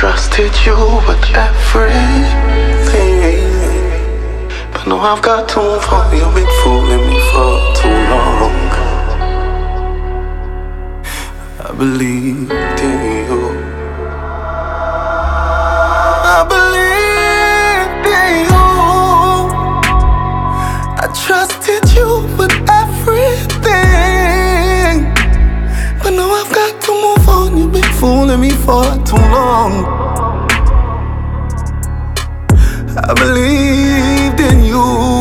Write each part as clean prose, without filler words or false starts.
trusted you with everything, but now I've got to move on. You've been fooling me for too long. I believed in you. I believed in you. I trusted you with everything, but now I've got to move on. You've been fooling me for too long. I believed in you.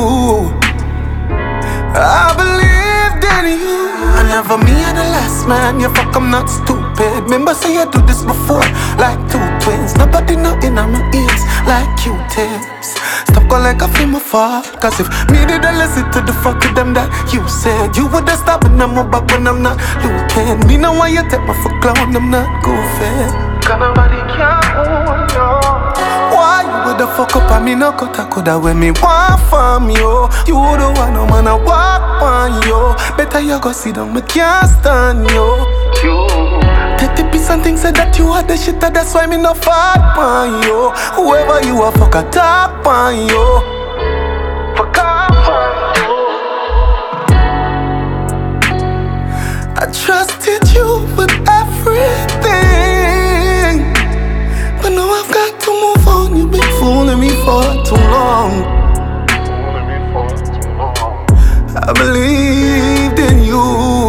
I believed in you. I never me and the last man. You fuck, I'm not stupid. Remember say you do this before, like two twins. Nobody know in my ears, like Q-tips. Stop calling like a film of art, cause if me did I listen to the fuck of them that you said, you would've stopped when I'm back when I'm not looking. Me know why you take my fuck clown, I'm not goofy. Cause nobody can hold you. Why you woulda fuck up and me no cut a coulda when me want from you? You the one no man a walk on you. Better you go sit down, me can't stand you. Take the piece and things say that you are the shit, that's why me no fuck on you. Whoever you are, fuck a top on you. Fuck up on you. I trusted you with everything, but now I've got to move on. You've been fooling me for too long. I believed in you.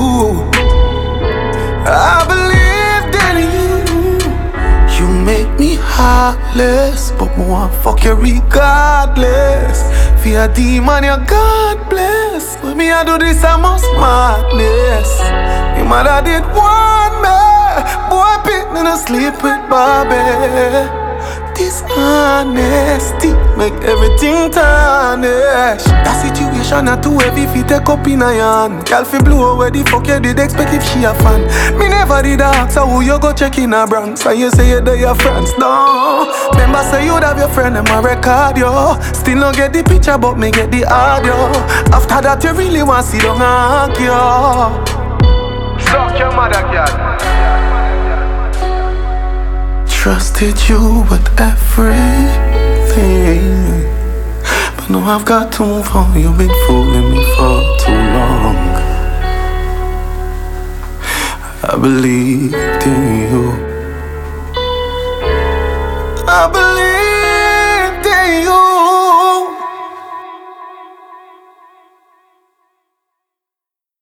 I believed in you. You make me heartless, but more fuck you regardless. For a demon, you God bless. When me I do this, I must madness. Your mother did want me. Boy, pick me to sleep with Bobby. This honesty make everything tarnish. That situation not too heavy fi take up in a hand. Girl fi blow away the fuck you did expect if she a fan. Me never did ask her who you go check in a Bronx, and you say you do your friends. No, remember say you'd have your friend and my record yo. Still no get the picture but me get the audio. After that you really want see don't argue. Suck your mother, girl. Trusted you with everything, but now I've got to move on. You've been fooling me for too long. I believed in you. I believe